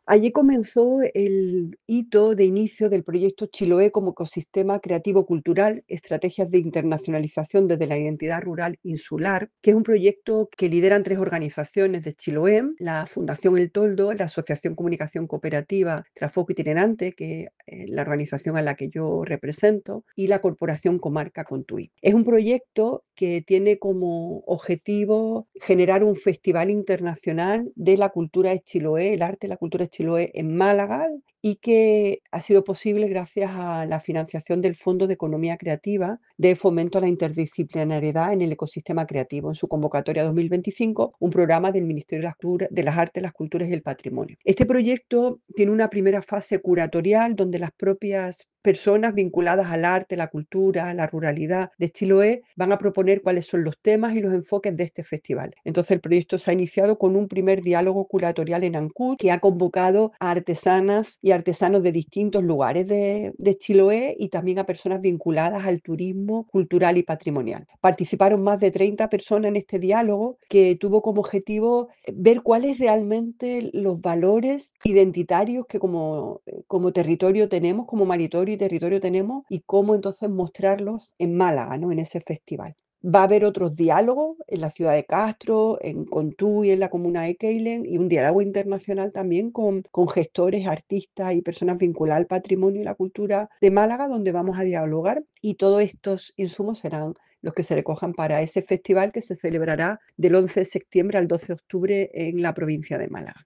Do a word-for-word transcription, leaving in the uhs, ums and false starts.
Allí comenzó el hito de inicio del proyecto Chiloé como ecosistema creativo cultural, estrategias de internacionalización desde la identidad rural insular, que es un proyecto que lideran tres organizaciones de Chiloé: la Fundación El Toldo, la Asociación Comunicación Cooperativa Trafoco Itinerante, que es la organización a la que yo represento, y la Corporación Comarca Contuí. Es un proyecto que tiene como objetivo generar un festival internacional de la cultura de Chiloé, el arte y la cultura de Chiloé en Málaga, y que ha sido posible gracias a la financiación del Fondo de Economía Creativa de Fomento a la Interdisciplinariedad en el Ecosistema Creativo, en su convocatoria dos mil veinticinco, un programa del Ministerio de las, Cultura, de las Artes, las Culturas y el Patrimonio. Este proyecto tiene una primera fase curatorial donde las propias personas vinculadas al arte, la cultura, la ruralidad de Chiloé van a proponer cuáles son los temas y los enfoques de este festival. Entonces el proyecto se ha iniciado con un primer diálogo curatorial en Ancud, que ha convocado a artesanas y artesanos de distintos lugares de, de Chiloé y también a personas vinculadas al turismo cultural y patrimonial. Participaron más de treinta personas en este diálogo, que tuvo como objetivo ver cuáles realmente los valores identitarios que como, como territorio tenemos, como maritorio y territorio tenemos, y cómo entonces mostrarlos en Málaga, ¿no?, en ese festival. Va a haber otros diálogos en la ciudad de Castro, en Contúi, en la comuna de Keilen, y un diálogo internacional también con, con gestores, artistas y personas vinculadas al patrimonio y la cultura de Málaga, donde vamos a dialogar, y todos estos insumos serán los que se recojan para ese festival que se celebrará del once de septiembre al doce de octubre en la provincia de Málaga.